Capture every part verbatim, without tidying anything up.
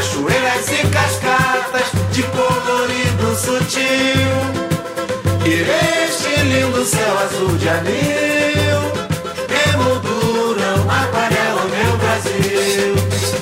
cachoeiras e cascatas de colorido sutil. E este lindo céu azul de anil emolduram, aquarelam meu Brasil.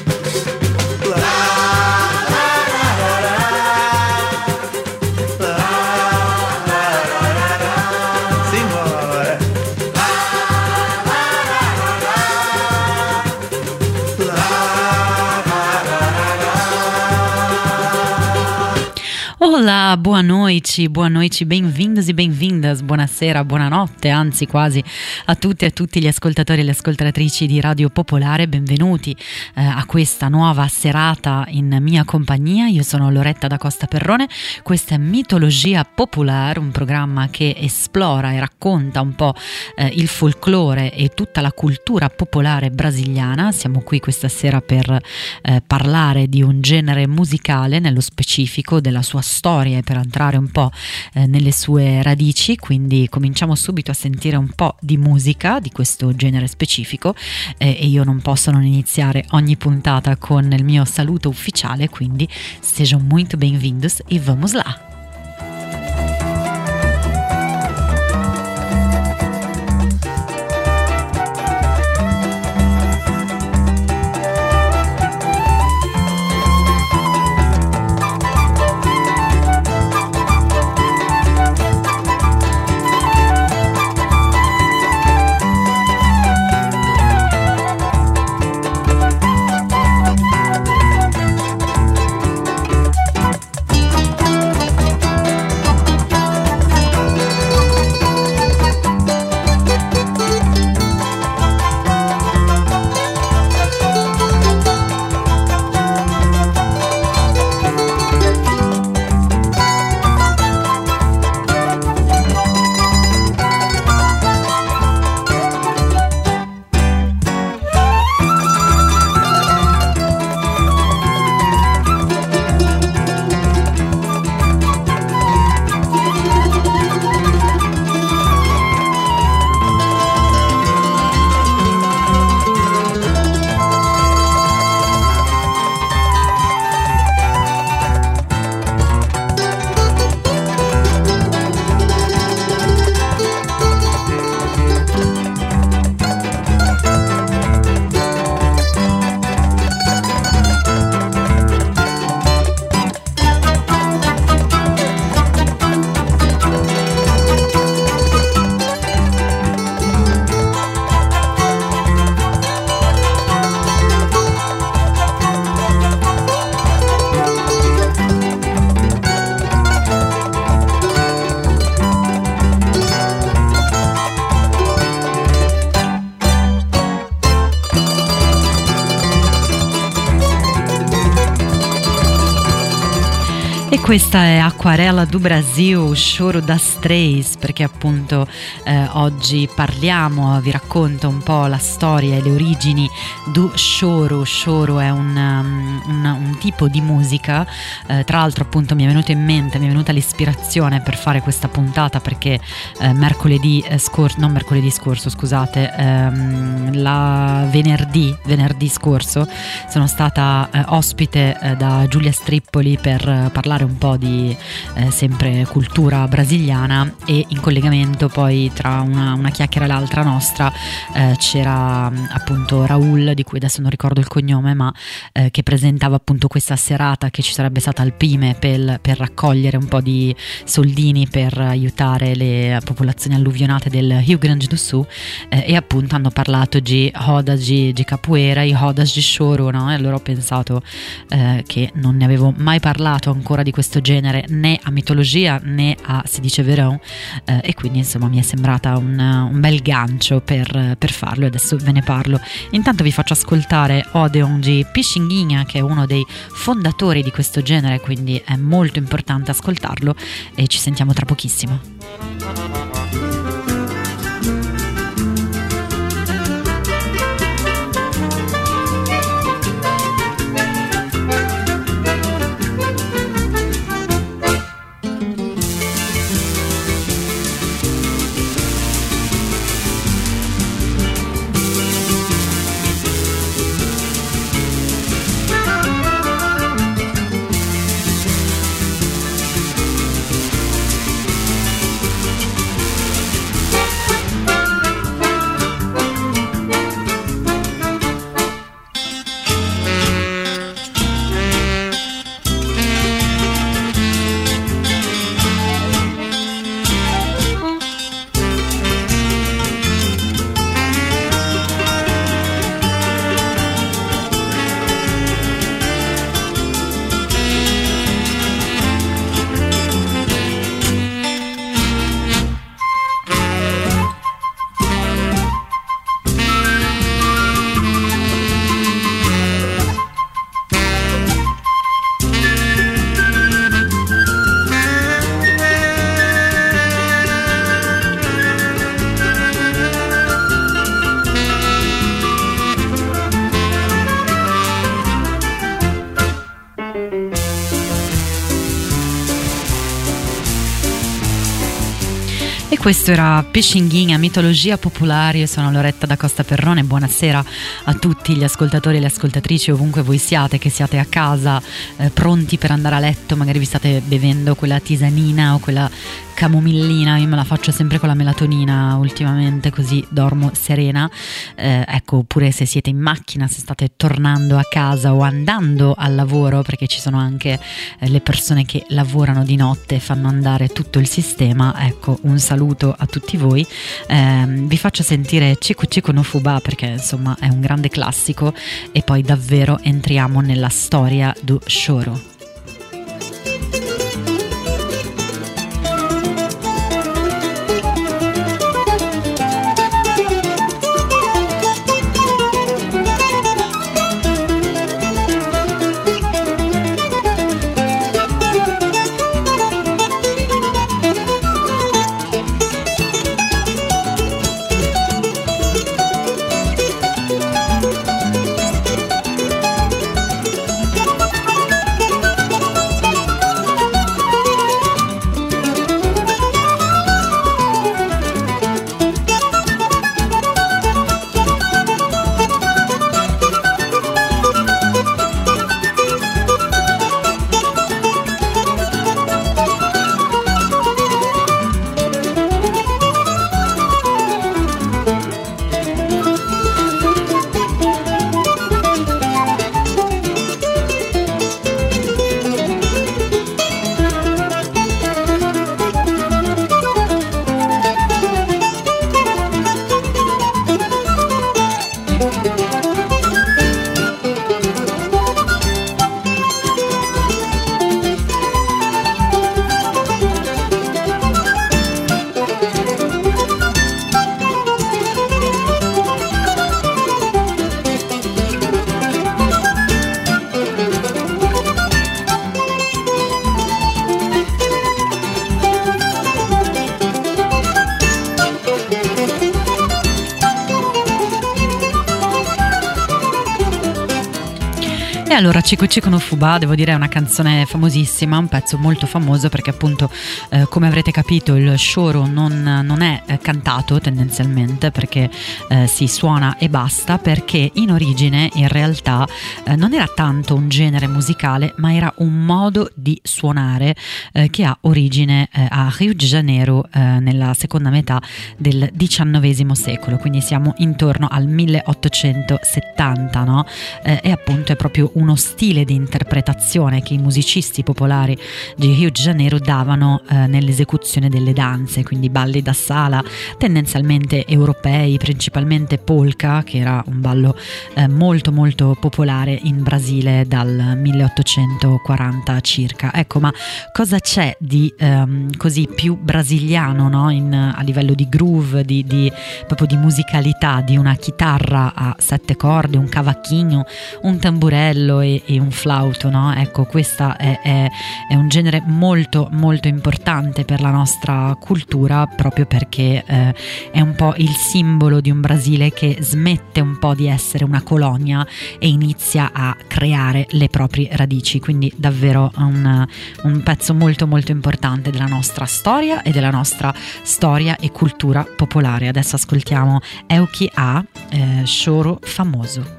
Olá, boa noite, boa noite, bem-vindos e bem-vindas, buonasera, buonanotte, anzi quasi a tutti e a tutti gli ascoltatori e le ascoltatrici di Radio Popolare, benvenuti eh, a questa nuova serata in mia compagnia. Io sono Loretta da Costa Perrone, questa è Mitologia Popolare, un programma che esplora e racconta un po' eh, il folklore e tutta la cultura popolare brasiliana. Siamo qui questa sera per eh, parlare di un genere musicale, nello specifico della sua storia e per entrare un po' eh, nelle sue radici, quindi cominciamo subito a sentire un po' di musica di questo genere specifico eh, e io non posso non iniziare ogni puntata con il mio saluto ufficiale, quindi sejam muito bem-vindos e vamos lá! Questa è Aquarela do Brasil, Choro das Três, perché appunto eh, oggi parliamo, vi racconto un po' la storia e le origini do choro. Choro è un, um, un, un tipo di musica, eh, tra l'altro appunto mi è venuto in mente, mi è venuta l'ispirazione per fare questa puntata perché eh, mercoledì eh, scorso, non mercoledì scorso scusate, ehm, la venerdì, venerdì scorso sono stata eh, ospite eh, da Giulia Strippoli per eh, parlare un po' di eh, sempre cultura brasiliana e in collegamento poi tra una, una chiacchiera e l'altra nostra eh, c'era appunto Raul, di cui adesso non ricordo il cognome, ma eh, che presentava appunto questa serata che ci sarebbe stata al Pime per, per raccogliere un po' di soldini per aiutare le popolazioni alluvionate del Rio Grande do Sul eh, e appunto hanno parlato di rodas di, di capoeira e rodas di choro, no? E allora ho pensato eh, che non ne avevo mai parlato ancora di questo genere né a Mitologia né a Si dice Verão eh, e quindi insomma mi è sembrata un, un bel gancio per, per farlo e adesso ve ne parlo. Intanto vi faccio ascoltare Odeon di Pixinguinha, che è uno dei fondatori di questo genere, quindi è molto importante ascoltarlo e ci sentiamo tra pochissimo. Questo era Pescinghina, mitologia popolare. Io sono Loretta da Costa Perrone. Buonasera a tutti gli ascoltatori e le ascoltatrici ovunque voi siate, che siate a casa eh, pronti per andare a letto, magari vi state bevendo quella tisanina o quella camomillina. Io me la faccio sempre con la melatonina ultimamente, così dormo serena, eh, ecco. Oppure se siete in macchina, se state tornando a casa o andando al lavoro, perché ci sono anche eh, le persone che lavorano di notte e fanno andare tutto il sistema, ecco, un saluto a tutti voi. Eh, vi faccio sentire Chico Chico no Fuba perché insomma è un grande classico, e poi davvero entriamo nella storia do choro. E allora Chico Chico no Fuba, devo dire, è una canzone famosissima, un pezzo molto famoso perché appunto eh, come avrete capito il choro non, non è eh, cantato tendenzialmente, perché eh, si suona e basta, perché in origine in realtà eh, non era tanto un genere musicale ma era un modo di suonare eh, che ha origine eh, a Rio de Janeiro eh, nella seconda metà del diciannovesimo secolo, quindi siamo intorno al milleottocentosettanta, no? Eh, e appunto è proprio uno stile di interpretazione che i musicisti popolari di Rio de Janeiro davano eh, nell'esecuzione delle danze, quindi balli da sala tendenzialmente europei, principalmente polka, che era un ballo eh, molto molto popolare in Brasile dal milleottocentoquaranta circa. Ecco, ma cosa c'è di ehm, così più brasiliano, no? In, a livello di groove, di, di proprio di musicalità, di una chitarra a sette corde, un cavacchino, un tamburello e, e un flauto, no? Ecco, questa è, è, è un genere molto molto importante per la nostra cultura, proprio perché eh, è un po' il simbolo di un Brasile che smette un po' di essere una colonia e inizia a creare le proprie radici, quindi davvero un, un pezzo molto molto importante della nostra storia e della nostra storia e cultura popolare. Adesso ascoltiamo Euki A, eh, choro famoso.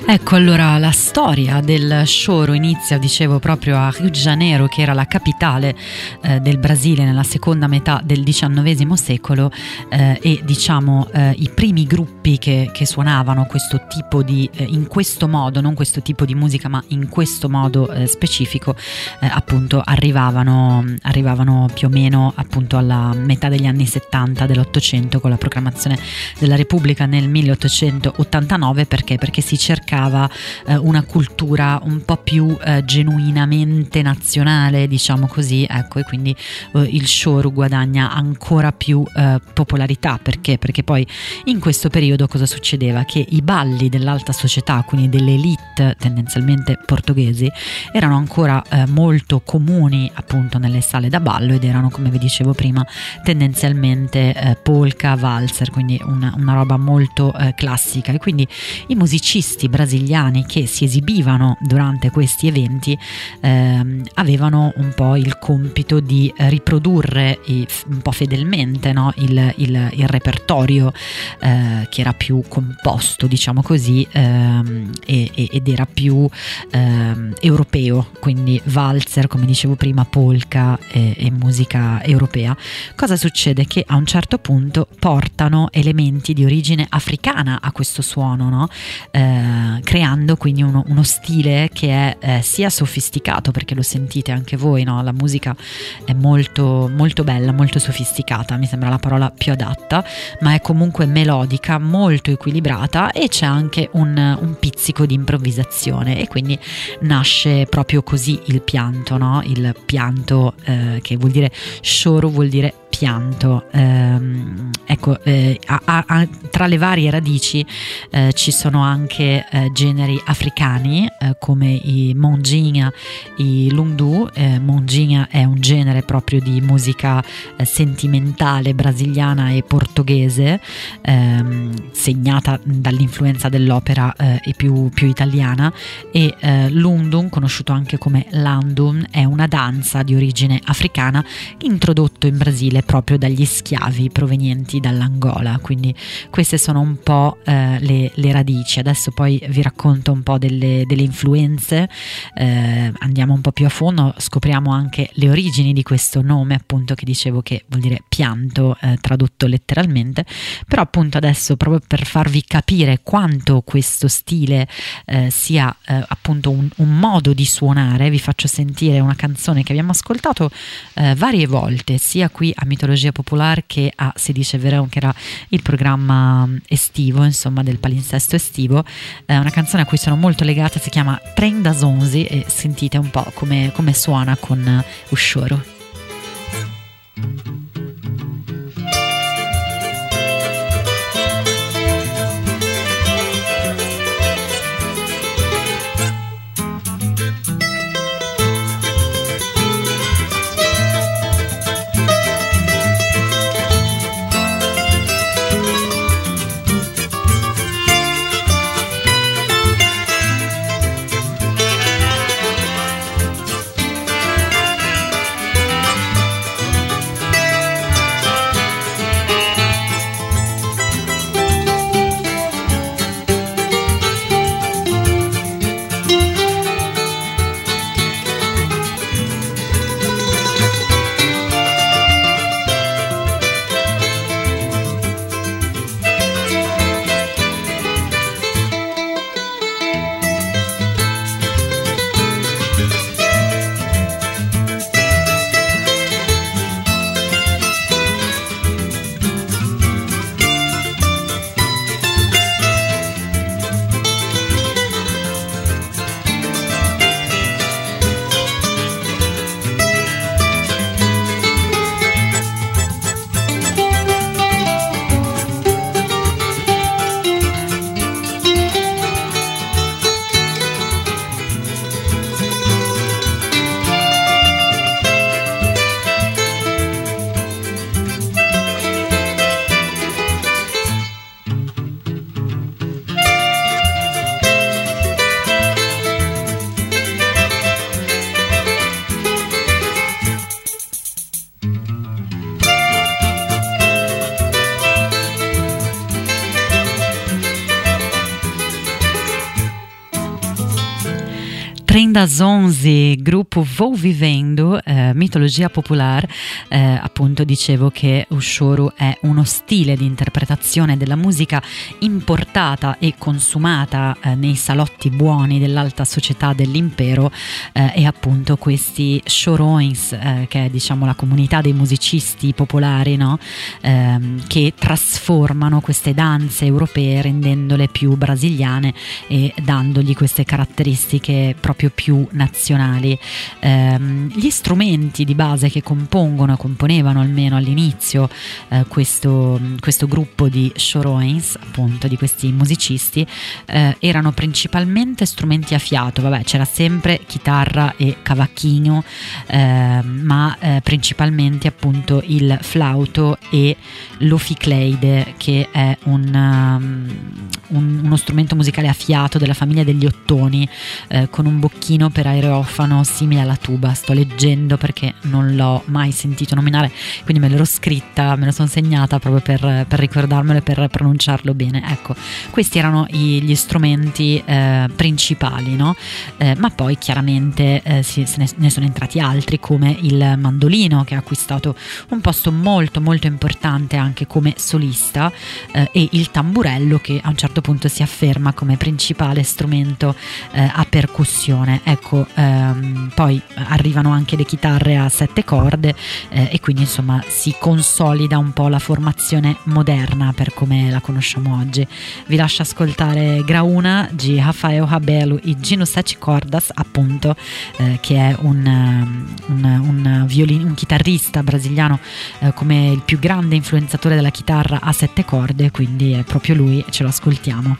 Ecco, allora la storia del choro inizia, dicevo, proprio a Rio de Janeiro, che era la capitale eh, del Brasile nella seconda metà del diciannovesimo secolo, eh, e diciamo eh, i primi gruppi che, che suonavano questo tipo di, eh, in questo modo, non questo tipo di musica ma in questo modo eh, specifico, eh, appunto arrivavano, arrivavano più o meno appunto alla metà degli anni settanta dell'Ottocento, con la proclamazione della Repubblica nel milleottocentottantanove. Perché? Perché si cercava eh, una cultura un po' più eh, genuinamente nazionale, diciamo così, ecco, e quindi eh, il choro guadagna ancora più eh, popolarità. Perché? Perché poi in questo periodo cosa succedeva? Che i balli dell'alta società, quindi delle elite tendenzialmente portoghesi, erano ancora eh, molto comuni appunto nelle sale da ballo, ed erano, come vi dicevo prima, tendenzialmente eh, polka, valzer, quindi una, una roba molto eh, classica. E quindi i musicisti brasiliani che si esibivano durante questi eventi ehm, avevano un po' il compito di riprodurre i, un po' fedelmente, no? il, il, il repertorio eh, che era più composto, diciamo così, ehm, e, ed era più ehm, europeo, quindi valzer, come dicevo prima, polka e, e musica europea. Cosa succede? Che a un certo punto portano elementi di origine africana a questo suono, no? Eh, creando quindi uno, uno stile che è eh, sia sofisticato, perché lo sentite anche voi, no? La musica è molto, molto bella, molto sofisticata, mi sembra la parola più adatta, ma è comunque melodica, molto equilibrata, e c'è anche un, un pizzico di improvvisazione, e quindi nasce proprio così il pianto, no? Il pianto eh, che vuol dire choro, vuol dire pianto. Ehm, ecco, eh, a, a, tra le varie radici eh, ci sono anche eh, generi africani eh, come i Mondjinha, i Lundu. eh, Mondjinha è un genere proprio di musica eh, sentimentale brasiliana e portoghese, ehm, segnata dall'influenza dell'opera eh, e più, più italiana, e eh, Lundum, conosciuto anche come Landum, è una danza di origine africana introdotto in Brasile proprio dagli schiavi provenienti dall'Angola. Quindi queste sono un po' eh, le, le radici. Adesso poi vi racconto un po' delle, delle influenze, eh, andiamo un po' più a fondo, scopriamo anche le origini di questo nome, appunto, che dicevo che vuol dire pianto eh, tradotto letteralmente. Però appunto adesso, proprio per farvi capire quanto questo stile eh, sia eh, appunto un, un modo di suonare, vi faccio sentire una canzone che abbiamo ascoltato eh, varie volte, sia qui a Mitologia Popolare che a Si dice Verão, che era il programma estivo, insomma, del palinsesto estivo. È una canzone a cui sono molto legata, si chiama Trem das Onze, e sentite un po' come, come suona con uh, o choro. Thank Prendas onze, gruppo Vou Vivendo, eh, mitologia popolare. Eh, appunto dicevo che o choro è uno stile di interpretazione della musica importata e consumata eh, nei salotti buoni dell'alta società dell'impero, eh, e appunto questi chorões, eh, che è diciamo la comunità dei musicisti popolari, no? eh, che trasformano queste danze europee rendendole più brasiliane e dandogli queste caratteristiche proprio più nazionali. Eh, gli strumenti di base che compongono, componevano almeno all'inizio eh, questo, questo gruppo di chorões, appunto di questi musicisti, eh, erano principalmente strumenti a fiato. Vabbè, c'era sempre chitarra e cavaquinho, eh, ma eh, principalmente appunto il flauto e l'oficleide, che è un, um, un, uno strumento musicale a fiato della famiglia degli ottoni, eh, con un bocchino per aerofano simile alla tuba. Sto leggendo perché non l'ho mai sentito nominare, quindi me l'ero scritta, me lo sono segnata proprio per, per ricordarmelo e per pronunciarlo bene. Ecco, questi erano i, gli strumenti eh, principali, no? Eh, ma poi chiaramente eh, si, se ne, ne sono entrati altri, come il mandolino, che ha acquistato un posto molto molto importante anche come solista, eh, e il tamburello, che a un certo punto si afferma come principale strumento eh, a percussione. Ecco, ehm, poi arrivano anche le chitarre a sette corde, eh, e quindi insomma si consolida un po' la formazione moderna per come la conosciamo oggi. Vi lascio ascoltare Graúna di Rafael Rabelo e Gino Sete Cordas, appunto, eh, che è un, un, un, violin, un chitarrista brasiliano, eh, come il più grande influenzatore della chitarra a sette corde, quindi è proprio lui, ce lo ascoltiamo.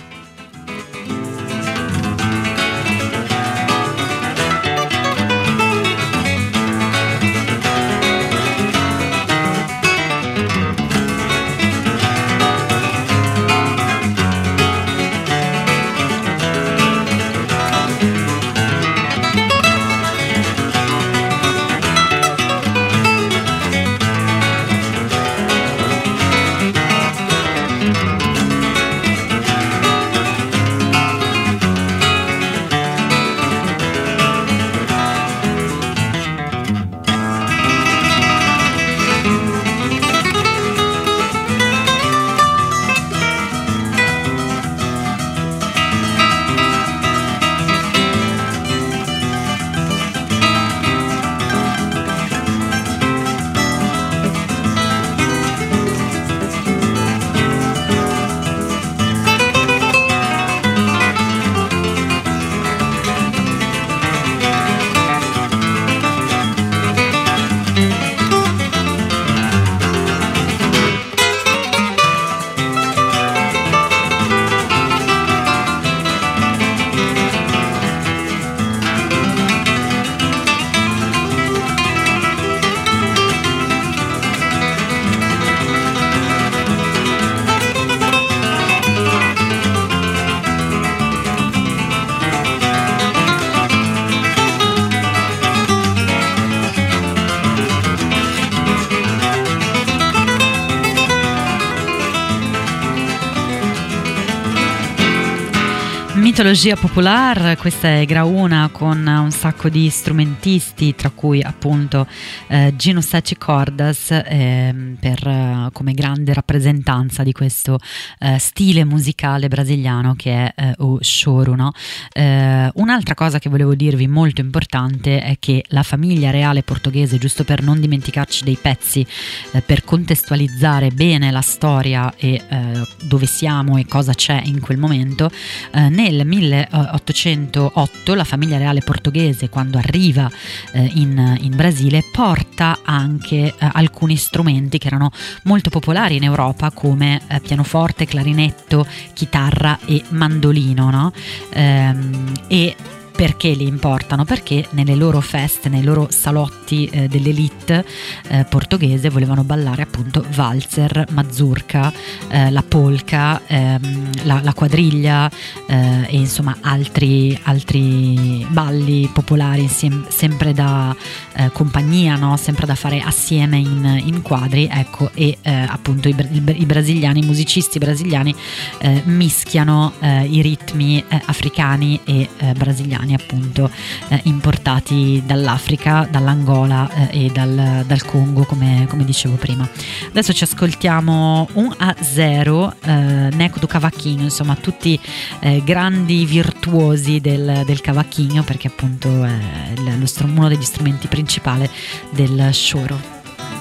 Mitologia popolare, questa è Graúna con un sacco di strumentisti, tra cui appunto eh, Gino Sete Cordas, eh, per, eh, come grande rappresentanza di questo eh, stile musicale brasiliano che è eh, o choro, no? Eh, un'altra cosa che volevo dirvi molto importante è che la famiglia reale portoghese, giusto per non dimenticarci dei pezzi, eh, per contestualizzare bene la storia e eh, dove siamo e cosa c'è in quel momento, eh, nel milleottocentootto la famiglia reale portoghese, quando arriva eh, in, in Brasile, porta anche eh, alcuni strumenti che erano molto popolari in Europa, come eh, pianoforte, clarinetto, chitarra e mandolino, no? Ehm, e perché li importano? Perché nelle loro feste, nei loro salotti eh, dell'elite eh, portoghese volevano ballare appunto valzer, mazurka, eh, la polka, ehm, la, la quadriglia eh, e insomma altri, altri balli popolari insieme, sempre da eh, compagnia, no? Sempre da fare assieme in, in quadri, ecco, e eh, appunto i, i, i brasiliani, i musicisti brasiliani eh, mischiano eh, i ritmi eh, africani e eh, brasiliani. brani appunto eh, importati dall'Africa, dall'Angola eh, e dal, dal Congo, come, come dicevo prima. Adesso ci ascoltiamo uno a zero, eh, Neco do Cavaquinho, insomma tutti eh, grandi virtuosi del, del cavaquinho, perché appunto è lo strum- uno degli strumenti principali del choro.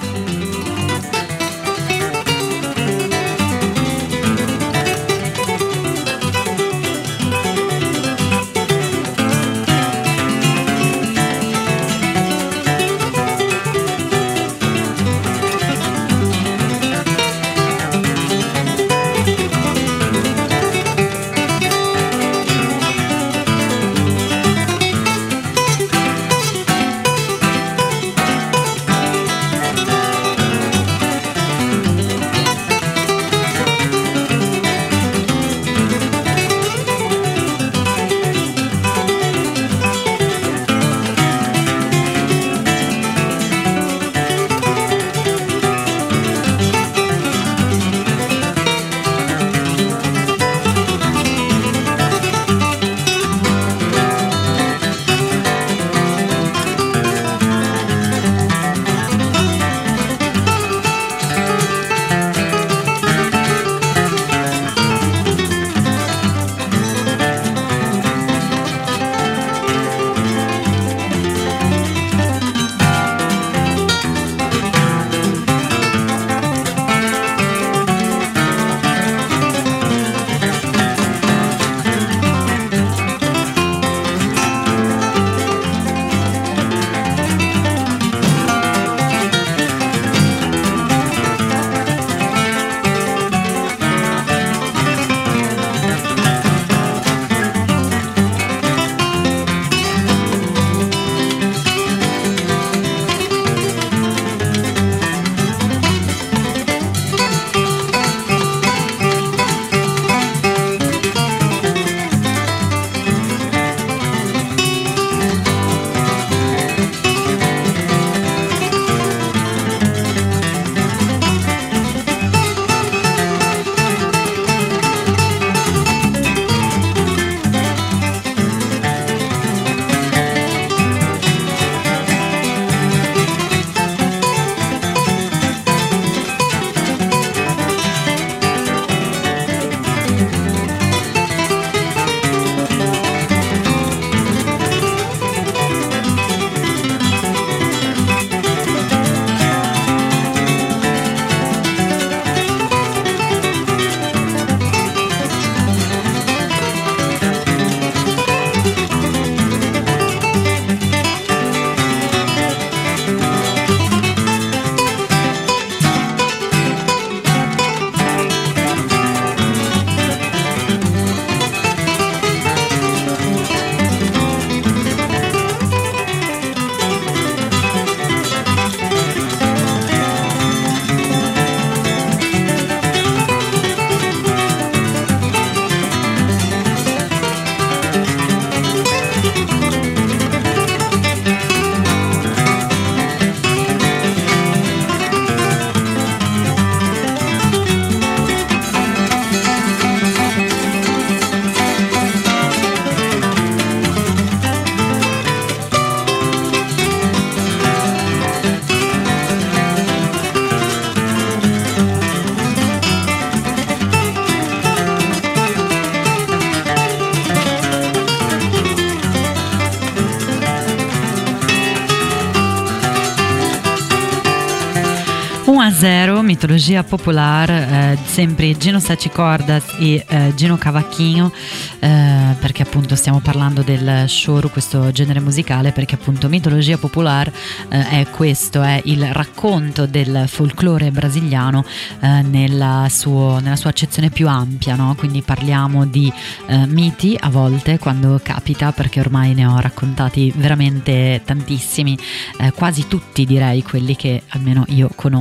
uno a zero, mitologia popolare, eh, sempre Gino Sacci Cordas e eh, Gino Cavaquinho, eh, perché appunto stiamo parlando del choro, questo genere musicale, perché appunto mitologia popolare eh, è questo, è il racconto del folklore brasiliano eh, nella, suo, nella sua accezione più ampia, no? Quindi parliamo di eh, miti a volte, quando capita, perché ormai ne ho raccontati veramente tantissimi, eh, quasi tutti direi, quelli che almeno io conosco e che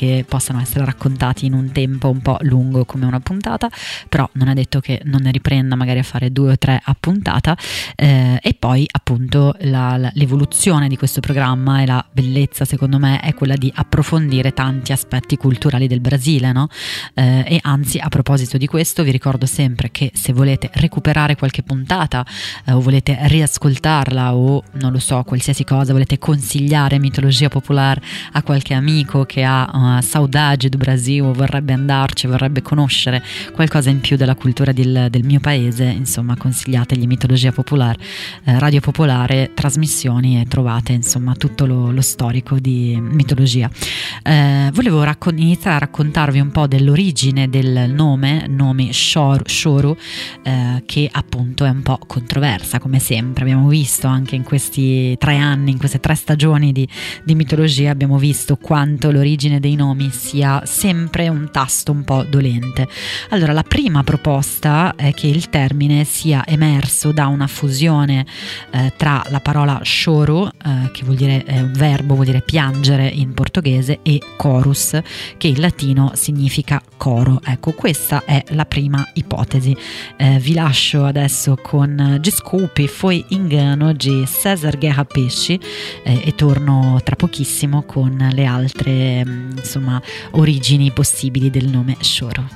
che possano essere raccontati in un tempo un po' lungo come una puntata, però non è detto che non ne riprenda magari a fare due o tre a puntata. Eh, e poi appunto la, la, l'evoluzione di questo programma e la bellezza secondo me è quella di approfondire tanti aspetti culturali del Brasile, no? Eh, e anzi, a proposito di questo, vi ricordo sempre che se volete recuperare qualche puntata eh, o volete riascoltarla o non lo so, qualsiasi cosa, volete consigliare mitologia popolare a qualche amico che ha uh, saudade do Brasil o vorrebbe andarci, vorrebbe conoscere qualcosa in più della cultura del, del mio paese, insomma consigliategli mitologia popolare, eh, Radio Popolare, trasmissioni, e trovate insomma tutto lo, lo storico di mitologia. Eh, volevo raccon- iniziare a raccontarvi un po' dell'origine del nome, nome Shor- Shoro, eh, che appunto è un po' controversa come sempre. Abbiamo visto anche in questi tre anni, in queste tre stagioni di, di mitologia, abbiamo visto quanto l'origine dei nomi sia sempre un tasto un po' dolente. Allora, la prima proposta è che il termine sia emerso da una fusione eh, tra la parola choro, eh, che vuol dire è un verbo, vuol dire piangere in portoghese, e chorus, che in latino significa coro. Ecco, questa è la prima ipotesi. Eh, vi lascio adesso con Desculpe, foi engano di César Guerra Pesci, eh, e torno tra pochissimo con le altre insomma origini possibili del nome Shoro.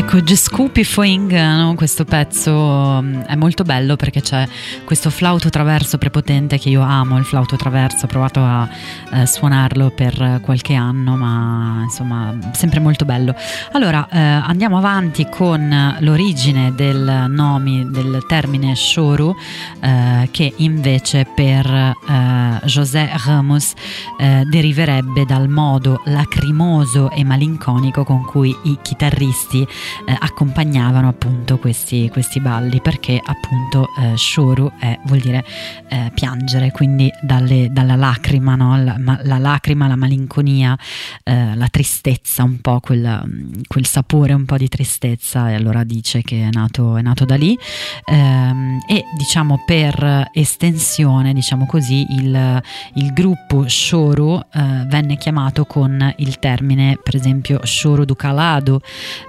Ecco, Gescupi Foing, no? Questo pezzo è molto bello perché c'è questo flauto traverso prepotente che io amo, il flauto traverso, ho provato a eh, suonarlo per qualche anno, ma insomma sempre molto bello. Allora eh, andiamo avanti con l'origine del nome, del termine Choro, eh, che invece per eh, José Ramos eh, deriverebbe dal modo lacrimoso e malinconico con cui i chitarristi eh, accompagnavano appunto questi, questi balli, perché appunto eh, Choro è, vuol dire eh, piangere, quindi dalle, dalla lacrima, no? la, ma, la lacrima, la malinconia, eh, la tristezza, un po' quel, quel sapore un po' di tristezza, e allora dice che è nato, è nato da lì, ehm, e diciamo per estensione, diciamo così, il, il gruppo Choro eh, venne chiamato con il termine, per esempio, Choro do Calado.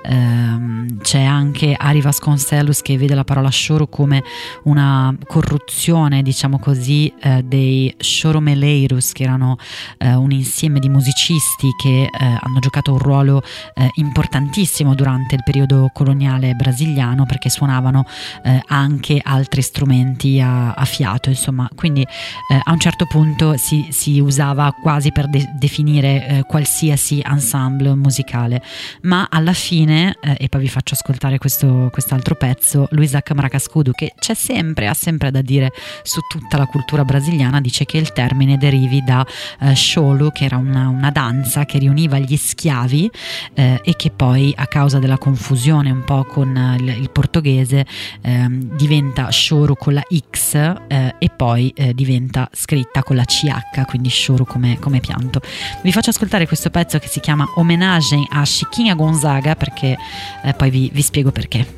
ehm, c'è anche Ari Vasconcelos che vede la parola choro come una corruzione, diciamo così, eh, dei choromeleiros, che erano eh, un insieme di musicisti che eh, hanno giocato un ruolo eh, importantissimo durante il periodo coloniale brasiliano, perché suonavano eh, anche altri strumenti a, a fiato, insomma, quindi eh, a un certo punto si, si usava quasi per de- definire eh, qualsiasi ensemble musicale, ma alla fine, eh, e poi vi faccio ascoltare questo quest'altro pezzo, Luisa Maracascudo, che c'è sempre, ha sempre da dire su tutta la cultura brasiliana, dice che il termine derivi da eh, cholo, che era una, una danza che riuniva gli schiavi eh, e che poi, a causa della confusione un po' con il, il portoghese, eh, diventa choro con la X eh, e poi eh, diventa scritta con la C H, quindi choro come, come pianto. Vi faccio ascoltare questo pezzo che si chiama Homenagem a Chiquinha Gonzaga, perché eh, poi vi, vi spiego perché.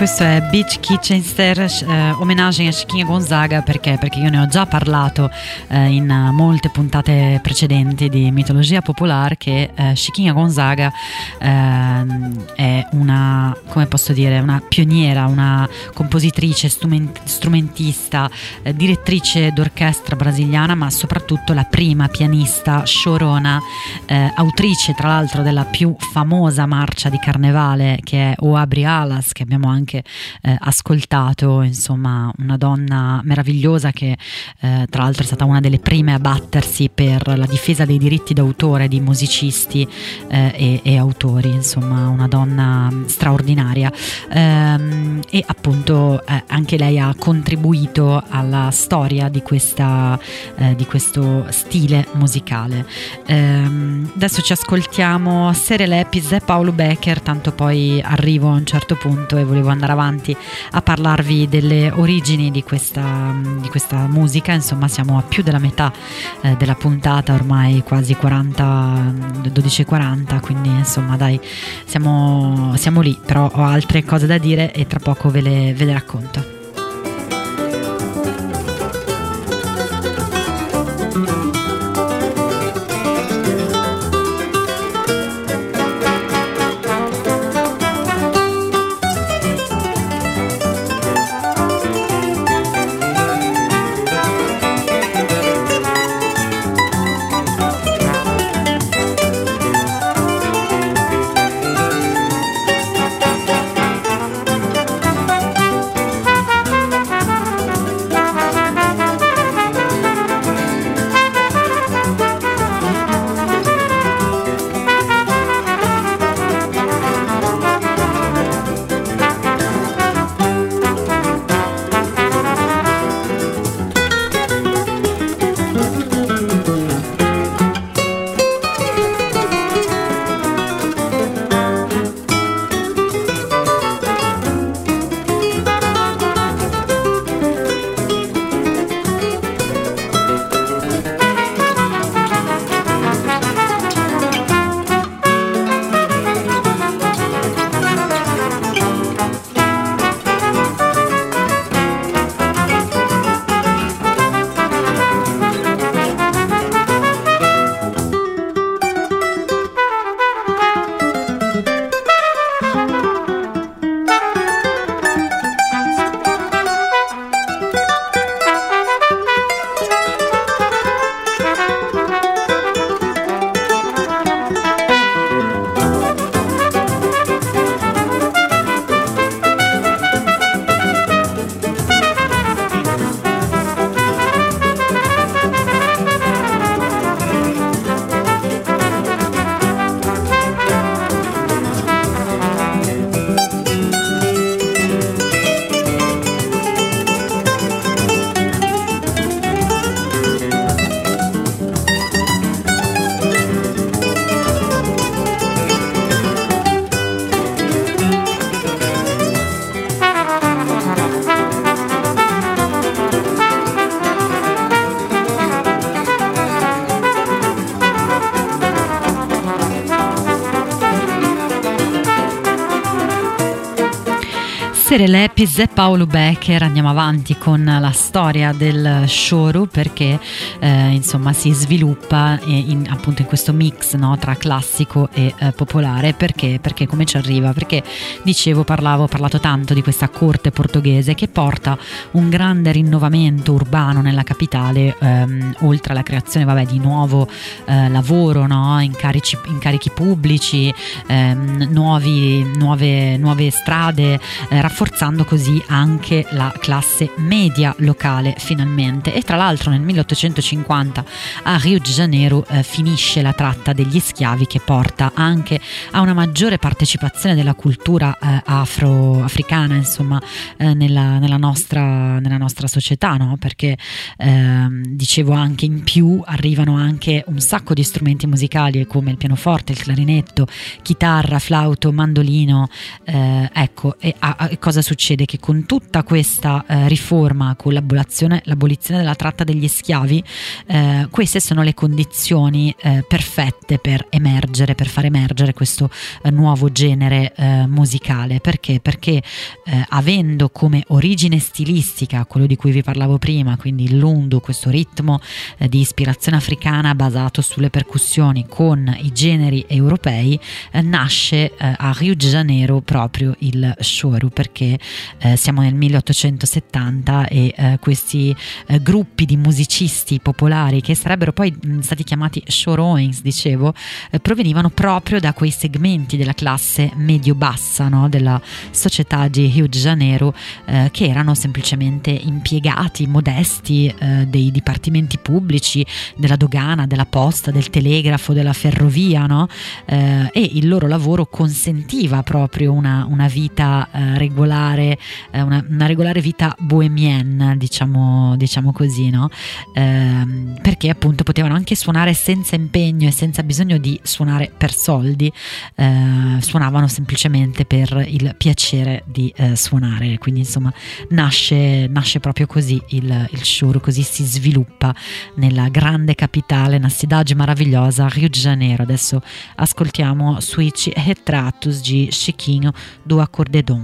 questo è Beach Kitchenster, eh, omaggio a Chiquinha Gonzaga, perché? Perché io ne ho già parlato eh, in molte puntate precedenti di mitologia popolare, che eh, Chiquinha Gonzaga eh, è una, come posso dire, una pioniera, una compositrice, strument- strumentista, eh, direttrice d'orchestra brasiliana, ma soprattutto la prima pianista chorona, eh, autrice tra l'altro della più famosa marcia di carnevale, che è O Abri Alas, che abbiamo anche eh, ascoltato. Insomma, una donna meravigliosa che eh, tra l'altro è stata una delle prime a battersi per la difesa dei diritti d'autore di musicisti eh, e, e autori. Insomma, una donna straordinaria, ehm, e appunto eh, anche lei ha contribuito alla storia di questa eh, di questo stile musicale. Ehm, adesso ci ascoltiamo Serelepis e Paulo Becker, tanto poi arrivo a un certo punto e volevo andare avanti a parlarvi delle origini di questa, di questa musica. Insomma, siamo a più della metà eh, della puntata, ormai quasi quaranta, dodici e quaranta, quindi insomma dai, siamo, siamo lì, però ho altre cose da dire e tra poco ve le, ve le racconto. Serelepis e Paulo Becker. Andiamo avanti con la storia del choro, perché eh, insomma si sviluppa in, appunto in questo mix, no, tra classico e eh, popolare. Perché? Perché come ci arriva? Perché dicevo, parlavo, ho parlato tanto di questa corte portoghese che porta un grande rinnovamento urbano nella capitale, ehm, oltre alla creazione, vabbè, di nuovo eh, lavoro, no? Incarici, incarichi pubblici, ehm, nuovi, nuove, nuove strade, eh, rafforzando così anche la classe media locale finalmente. E tra l'altro nel milleottocentocinquanta a Rio de Janeiro eh, finisce la tratta degli schiavi, che porta anche a una maggiore partecipazione della cultura eh, afro-africana, insomma, eh, nella, nella, nostra, nella nostra società, no? Perché eh, dicevo, anche in più arrivano anche un sacco di strumenti musicali come il pianoforte, il clarinetto, chitarra, flauto, mandolino, eh, ecco, e, a, e cosa cosa succede? Che con tutta questa eh, riforma, con l'abolizione, l'abolizione della tratta degli schiavi, eh, queste sono le condizioni eh, perfette per emergere, per far emergere questo eh, nuovo genere eh, musicale. Perché? Perché eh, avendo come origine stilistica quello di cui vi parlavo prima, quindi il lundu, questo ritmo eh, di ispirazione africana basato sulle percussioni con i generi europei, eh, nasce eh, a Rio de Janeiro proprio il choro, perché eh, siamo nel milleottocentosettanta e eh, questi eh, gruppi di musicisti popolari, che sarebbero poi mh, stati chiamati chorões, dicevo, eh, provenivano proprio da quei segmenti della classe medio-bassa, no? Della società di Rio de Janeiro, eh, che erano semplicemente impiegati modesti eh, dei dipartimenti pubblici, della dogana, della posta, del telegrafo, della ferrovia, no? Eh, e il loro lavoro consentiva proprio una, una vita eh, regolare, eh, una, una regolare vita bohemienne, diciamo, diciamo così, no? Eh, perché appunto potevano anche suonare senza impegno e senza bisogno di suonare per soldi, eh, suonavano semplicemente per il piacere di eh, suonare. Quindi insomma nasce, nasce proprio così il, il choro, così si sviluppa nella grande capitale, una cidade meravigliosa, Rio de Janeiro. Adesso ascoltiamo Switch Retratos di Chiquinho do Acordedon.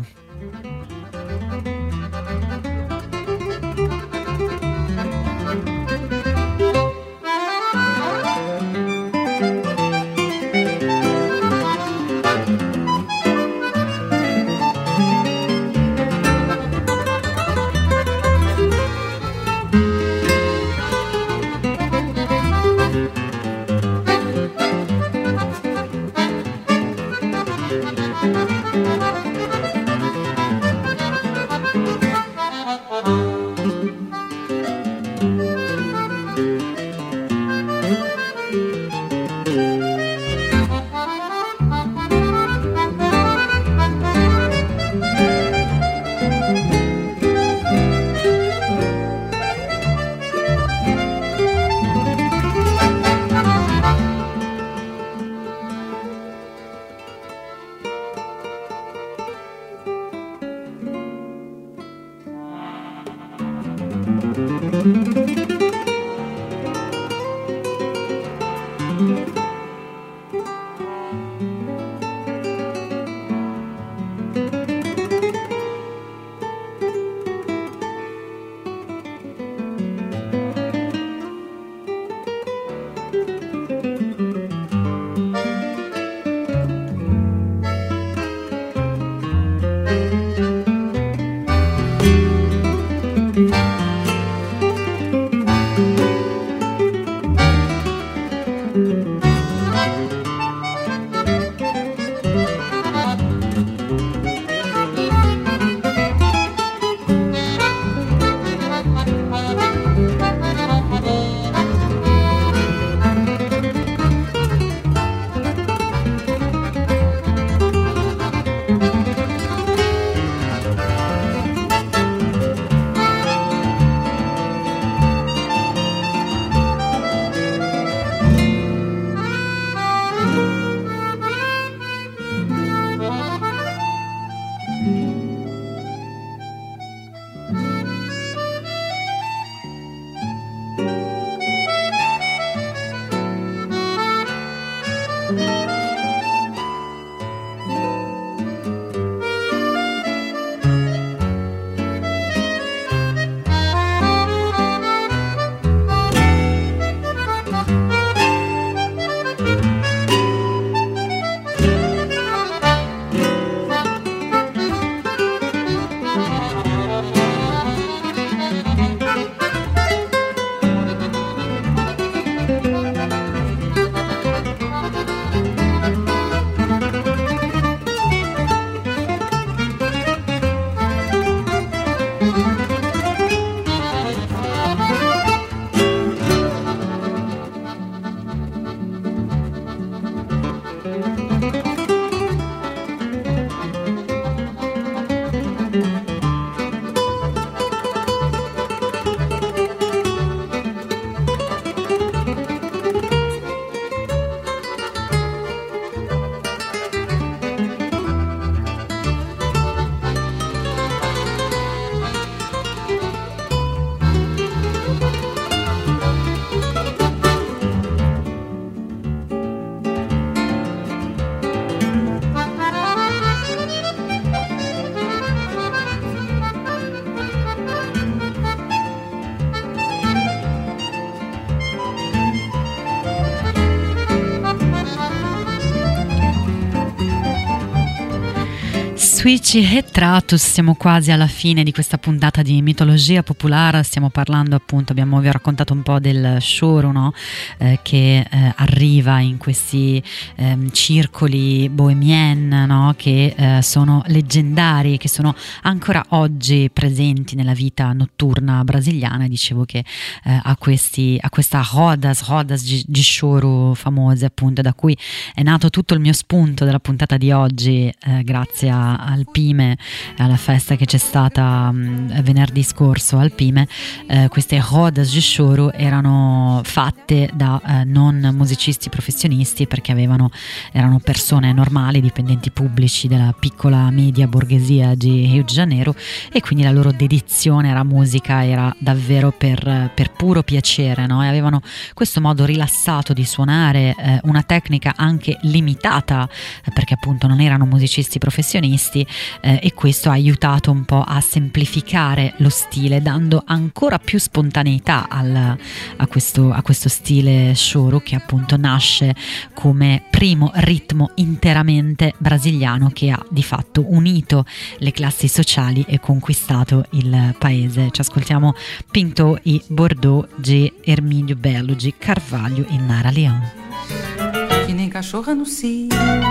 Twitchy Retratus, siamo quasi alla fine di questa puntata di Mitologia Popolare. Stiamo parlando appunto, abbiamo vi ho raccontato un po' del Shoro, no? eh, che eh, arriva in questi eh, circoli bohemien, no? Che eh, sono leggendari, che sono ancora oggi presenti nella vita notturna brasiliana. Dicevo che eh, a, questi, a questa rodas, rodas di, di Shoro famose, appunto, da cui è nato tutto il mio spunto della puntata di oggi, eh, grazie a, al Pime, alla festa che c'è stata mh, venerdì scorso al Pime. Eh, queste rodas di Shoro erano fatte da eh, non musicisti professionisti, perché avevano, erano persone normali, dipendenti pubblici della piccola media borghesia di Rio de Janeiro, e quindi la loro dedizione alla musica era davvero per, per puro piacere, no? E avevano questo modo rilassato di suonare, eh, una tecnica anche limitata, eh, perché appunto non erano musicisti professionisti, eh, e questo ha aiutato un po' a semplificare lo stile, dando ancora più spontaneità al, a, questo, a questo stile Shoro, che appunto nasce come primo ritmo interamente brasiliano, che ha di fatto unito le classi sociali e conquistato il paese. Ci ascoltiamo Pinto e Bordeaux de Hermínio Belo de Carvalho e Nara Leão. Que nem cachorra no cio,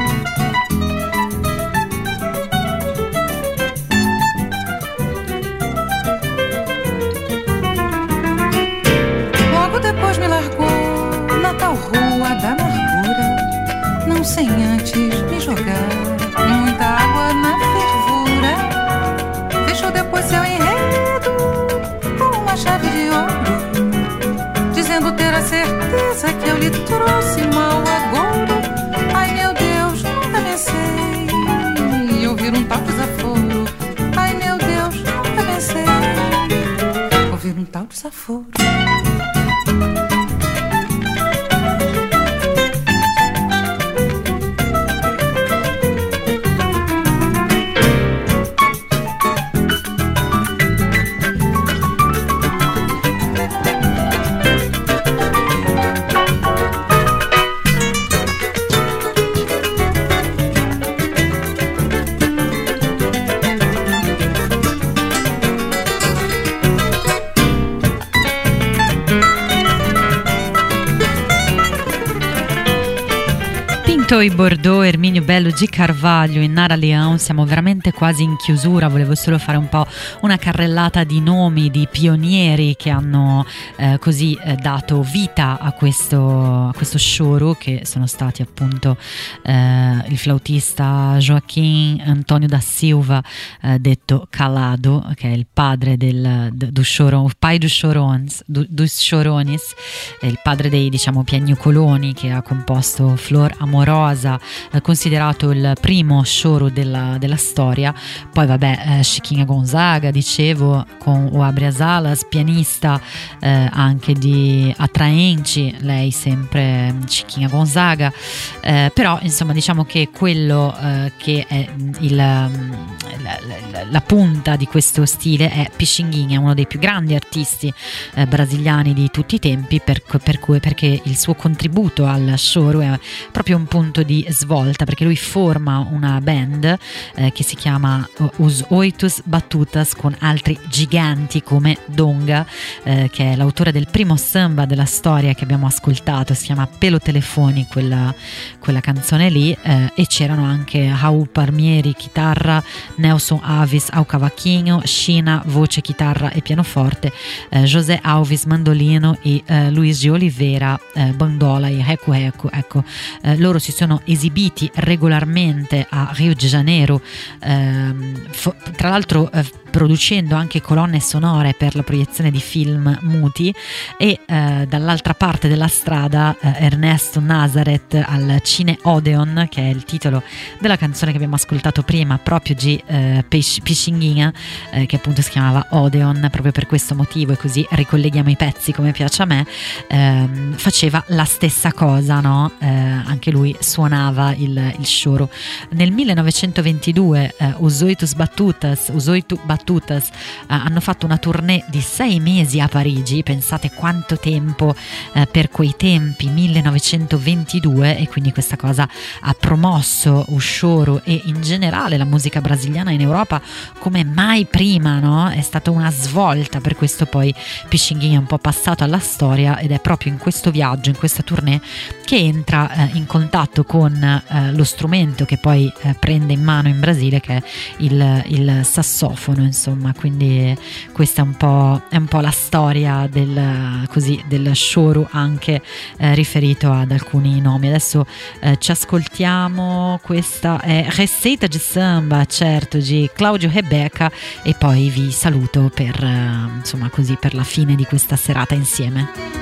logo depois me largou na tal rua da amargura, não sem antes me jogar muita água na fervura. Fechou depois seu enredo com uma chave de ouro, dizendo ter a certeza que eu lhe trouxe mal agouro. Ai meu Deus, nunca pensei em ouvir um tal desaforo. Ai meu Deus, nunca pensei em ouvir um tal desaforo. E Bordeaux, Hermínio Belo di Carvalho e Nara Leão. Siamo veramente quasi in chiusura. Volevo solo fare un po' una carrellata di nomi di pionieri che hanno eh, così eh, dato vita a questo, a questo Shoro, che sono stati appunto eh, il flautista Joaquim Antonio da Silva, eh, detto Calado, che è il padre del do Choro, il pai dos Chorons, do, dos Chorones, è il padre dei, diciamo, piagnucoloni, che ha composto Flor Amorosa, considerato il primo Shoro della, della storia. Poi vabbè, eh, Chiquinha Gonzaga, dicevo, con o Abre as Alas, pianista eh, anche di Attraenti, lei sempre Chiquinha Gonzaga, eh, però insomma diciamo che quello eh, che è il, la, la, la punta di questo stile è Pixinguinha, uno dei più grandi artisti eh, brasiliani di tutti i tempi, per, per cui, perché il suo contributo al Shoro è proprio un punto di svolta, perché lui forma una band eh, che si chiama Os Oitos Batutas, con altri giganti come Donga, eh, che è l'autore del primo samba della storia che abbiamo ascoltato, si chiama Pelo Telefoni quella, quella canzone lì, eh, e c'erano anche Raul Palmieri chitarra, Nelson Aves ao cavaquinho, China voce, chitarra e pianoforte, eh, José Alves mandolino e eh, Luiz de Oliveira eh, bandola e reco reco. Ecco, eh, loro si sono esibiti regolarmente a Rio de Janeiro, ehm, fo- tra l'altro eh, producendo anche colonne sonore per la proiezione di film muti, e eh, dall'altra parte della strada eh, Ernesto Nazareth al Cine Odeon, che è il titolo della canzone che abbiamo ascoltato prima, proprio di eh, Pixinguinha, eh, che appunto si chiamava Odeon proprio per questo motivo, e così ricolleghiamo i pezzi come piace a me. ehm, faceva la stessa cosa, no? Eh, anche lui suonava il, il Shoro. Nel millenovecentoventidue eh, Os Oito Batutas, Os Oito Batutas Prostitutas, eh, hanno fatto una tournée di sei mesi a Parigi, pensate quanto tempo eh, per quei tempi, millenovecentoventidue, e quindi questa cosa ha promosso o choro e in generale la musica brasiliana in Europa come mai prima, no? È stata una svolta, per questo poi Pichinguinha è un po' passato alla storia, ed è proprio in questo viaggio, in questa tournée, che entra eh, in contatto con eh, lo strumento che poi eh, prende in mano in Brasile, che è il, il sassofono, insomma. Quindi questa è un po', è un po' la storia del, così, del choro, anche eh, riferito ad alcuni nomi. Adesso eh, ci ascoltiamo, questa è Receita de Samba, certo, di Claudio Rebecca, e poi vi saluto per, eh, insomma, così, per la fine di questa serata insieme.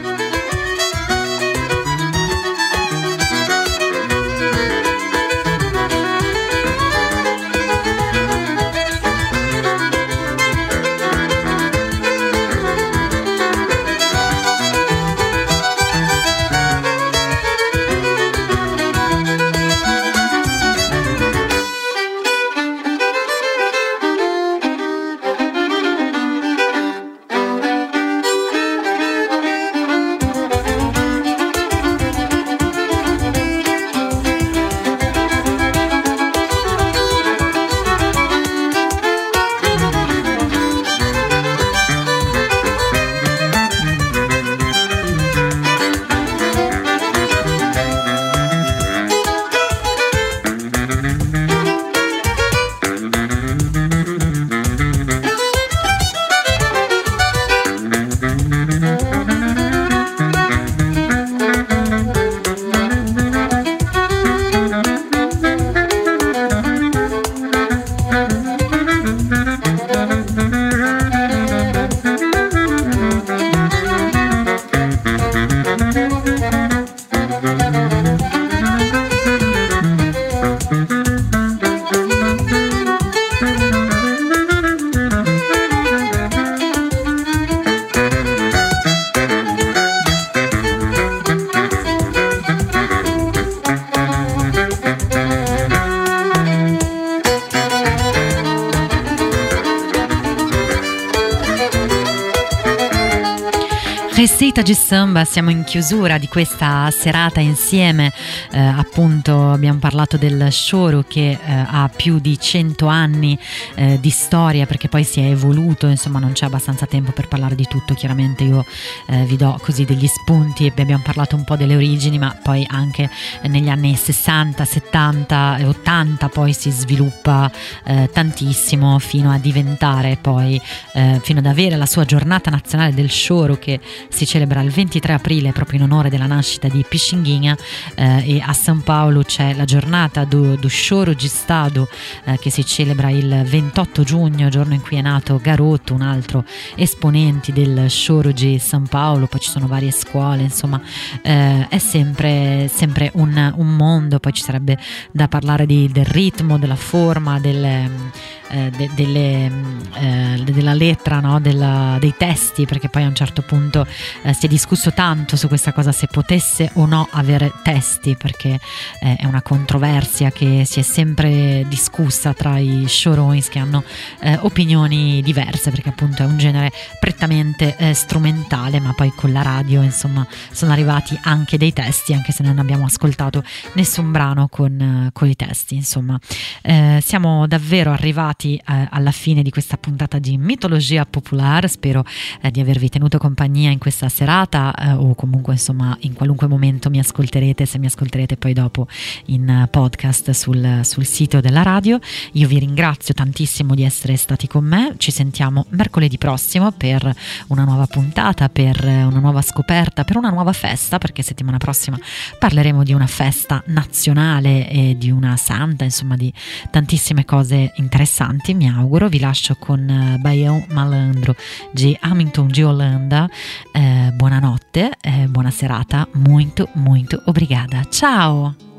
Receita de Samba, siamo in chiusura di questa serata insieme, eh, appunto abbiamo parlato del choro che eh, ha più di cento anni eh, di storia, perché poi si è evoluto, insomma non c'è abbastanza tempo per parlare di tutto, chiaramente io eh, vi do così degli spunti, abbiamo parlato un po' delle origini, ma poi anche negli anni sessanta, settanta e ottanta poi si sviluppa eh, tantissimo, fino a diventare poi, eh, fino ad avere la sua giornata nazionale del choro, che si celebra il ventitré aprile proprio in onore della nascita di Pichinguinha, eh, e a San Paolo c'è la giornata do, do Choro de Estado, eh, che si celebra il ventotto giugno, giorno in cui è nato Garoto, un altro esponente del choro di San Paolo. Poi ci sono varie scuole, insomma eh, è sempre, sempre un, un mondo. Poi ci sarebbe da parlare di, del ritmo, della forma, del, eh, de, delle, eh, della lettera, no? della, dei testi, perché poi a un certo punto eh, si è discusso tanto su questa cosa, se potesse o no avere testi, perché eh, è una controversia che si è sempre discussa tra i showrunners, che hanno eh, opinioni diverse, perché appunto è un genere prettamente eh, strumentale, ma poi con la radio insomma sono arrivati anche dei testi, anche se non abbiamo ascoltato nessun brano con, eh, con i testi. Insomma eh, siamo davvero arrivati eh, alla fine di questa puntata di Mitologia Popolare. Spero eh, di avervi tenuto compagnia in questa serata, eh, o comunque insomma in qualunque momento mi ascolterete, se mi ascolterete poi dopo in podcast sul, sul sito della radio. Io vi ringrazio tantissimo di essere stati con me, ci sentiamo mercoledì prossimo per una nuova puntata, per una nuova scoperta, per una nuova festa, perché settimana prossima parleremo di una festa nazionale e di una santa, insomma di tantissime cose interessanti, mi auguro. Vi lascio con Baião Malandro di Hamilton de Holanda. Eh, buonanotte, eh, buona serata, muito, muito obrigada, ciao!